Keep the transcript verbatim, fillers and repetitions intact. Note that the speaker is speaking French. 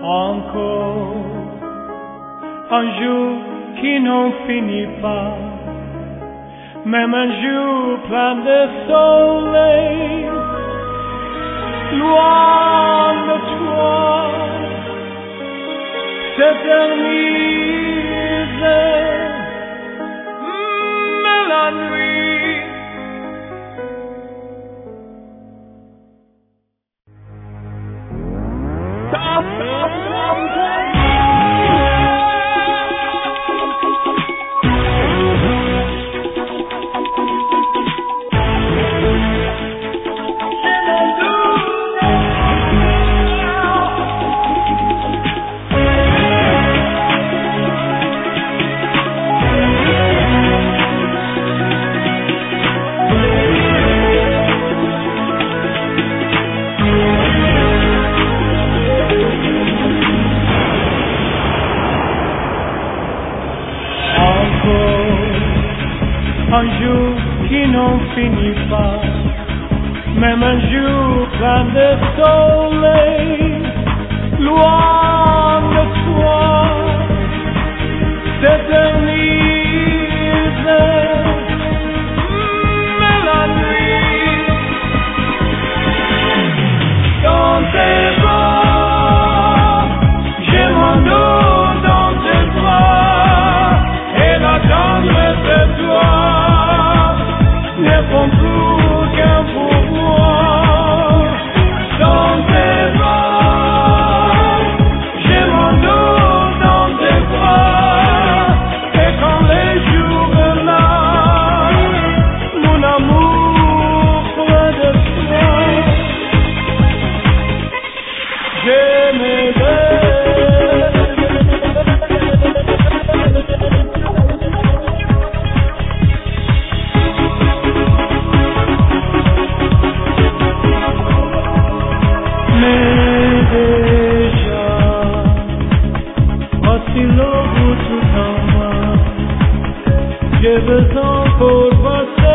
Encore un jour qui n'en finit pas, même un jour plein de soleil, loin de toi, s'éternise, mais la nuit un jour qui n'en finit pas, même un jour plein de soleil, loin de toi, s'éternise, mais la nuit, dans tes bras, j'ai mon dos dans tes bras, et la tendresse de toi ne font plus qu'un pouvoir. Dans tes bras, j'ai mon dos dans tes bras, et quand les jours relâchent, mon amour plein de toi, j'aimerais. Mais déjà, voici le bout tout en moi, je veux encore passer.